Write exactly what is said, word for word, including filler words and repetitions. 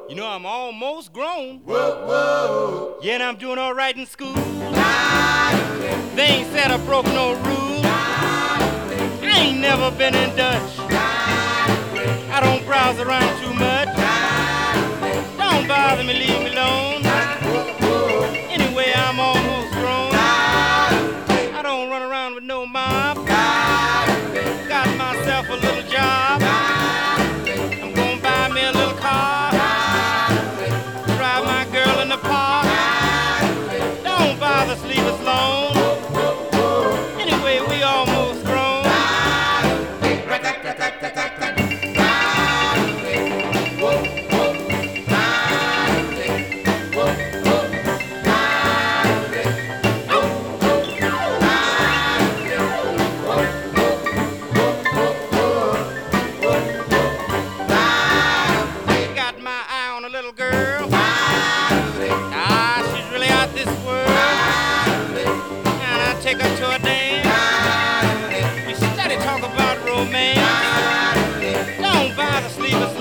You know, I'm almost grown. Whoa, whoa. Yeah, and I'm doing all right in school. They ain't said I broke no rules. I ain't never been in Dutch. I don't browse around too much. Don't bother me, leave me alone. Anyway, I'm almost grown. I don't run around with no mob. Got myself a little job. I'm gonna buy me a little car. Drive my girl in the park. Don't bother, leave us alone. Anyway, we almost grown. Girl, ah, she's really out this world. And I take her to a dance. We study talk about romance. Don't bother, sleep us.